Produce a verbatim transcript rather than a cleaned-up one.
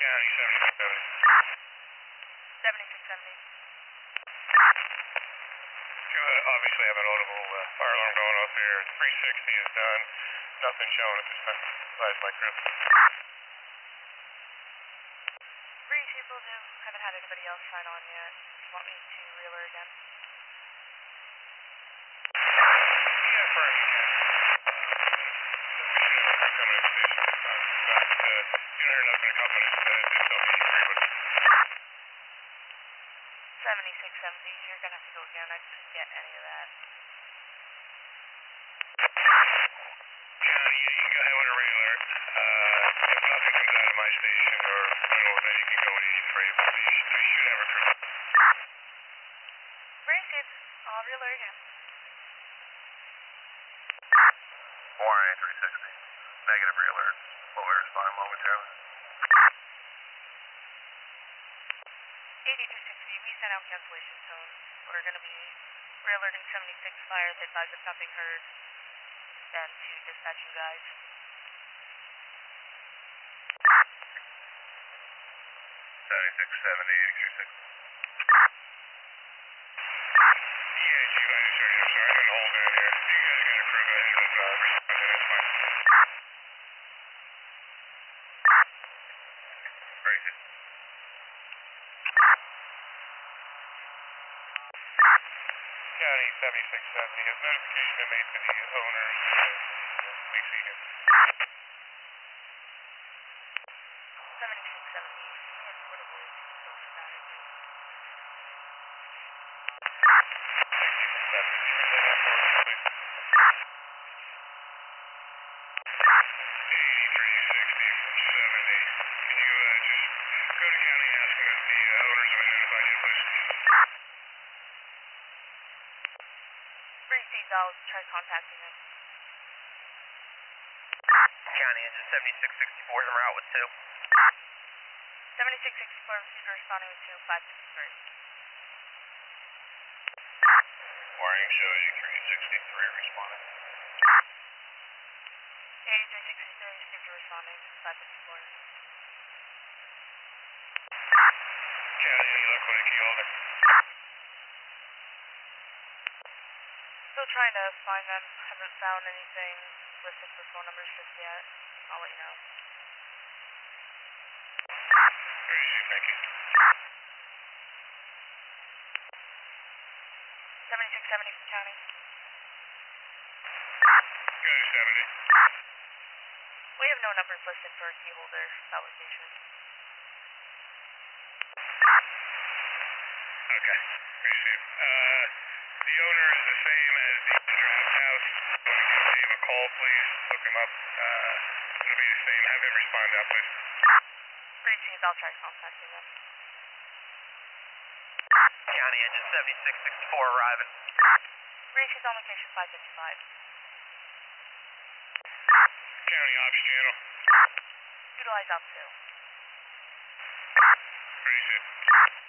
County seventy-six seventy. seventy-six seventy. You uh, obviously have an audible uh, fire alarm going off here. three sixty is done. Nothing showing at this time. Last my crew. Three people do. Haven't had anybody else sign on yet. Want me to reel her again? Yeah, first. Coming in station this time. But, uh, you know, you're not going to come in. Uh, just tell me you agree with it. seventy-six seventy. You're gonna have to go again. I didn't get any of that. County, you can go ahead with a ray alert. Uh, if nothing comes out of my station or final event, you can go in eighty-three, but we, we should have a crew. Granted, I'll reel her again. Warren A three sixty. Negative ray alert. Will we respond momentarily? eighty-two sixty, we sent out cancellation tone. We're going to be re-alerting seventy-six fire to advise if nothing heard, then to dispatch you guys. seventy-six seventy, eighty-three sixty. Yeah, you guys are, I'm sorry, I'm going to hold down here. You guys got a crew, go ahead and uh, respond, then it's fine. Very good. County seventy-six seventy, has notification been made to the owners? Uh, we see him. seventy-six seventy, we have portable, so static. sixty-six seventy, relay that for me, please. eighty-three sixty from seventy. Can you uh, just go to county and ask them if the uh, owners have identified you, please? Three seats, I'll try contacting them. County engine seventy-six sixty-four is en route with two. seventy-six sixty-four, received responding with two five sixty-three. Warning show eighty-three sixty-three responding. eighty-three sixty-three, received responding five fifty-four. County, any luck with a key holder? Still trying to find them. Haven't found anything listed for phone numbers just yet. I'll let you know. Very easy, thank you. seventy-six seventy from county. Go to seventy. We have no numbers listed for a key holder at location. Okay, appreciate it. Uh, the owner is the same as the draft house. Want to give Dave a call, please? Look him up. Uh, it'll be the same. Have him respond now, please. Three seats, I'll try contacting them. County engine seventy-six sixty-four arriving. Three seats on location five fifty-five. County ops channel. Utilize up two. Appreciate it.